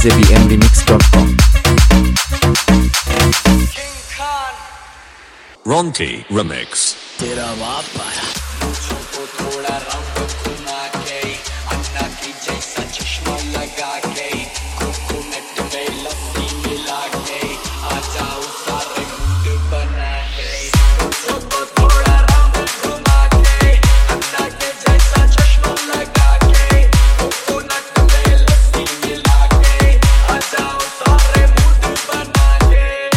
djbmremix.com. Ronti Remix. तेरा बाप आया मुझको थोड़ा राउंड घुमा के अन्ना की जैसा चश्मा लगा के कोकोनट में लस्सी मिला के आ जाओ सारे मूड बना के मुझको थोड़ा राउंड घुमा के अन्ना की जैसा चश्मा लगा के कोकोनट में लस्सी मिला के आ जाओ सारे मूड बना के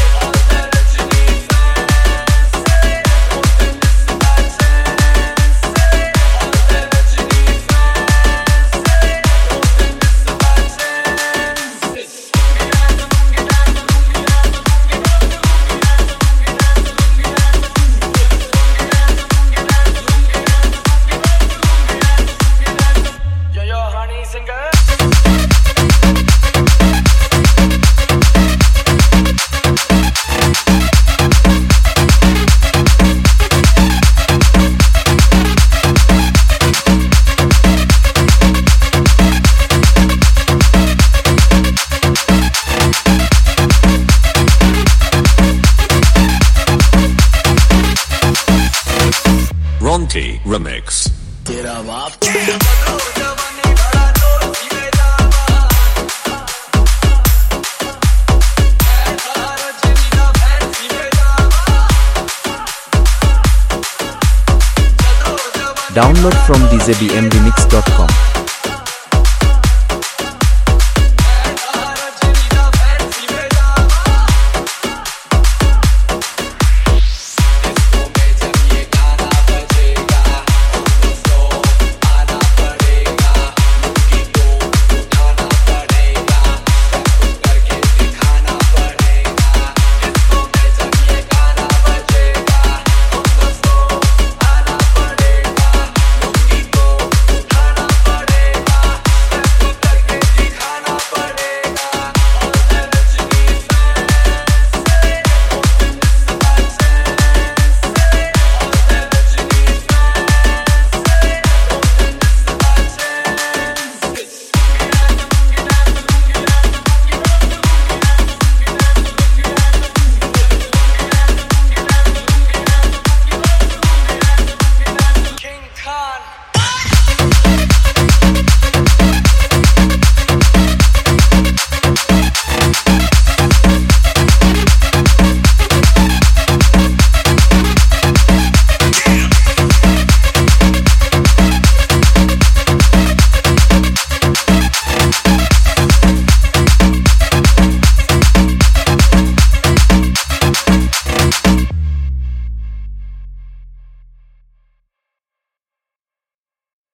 Ronti Remix. तेरा बाप Download from djbmremix.com.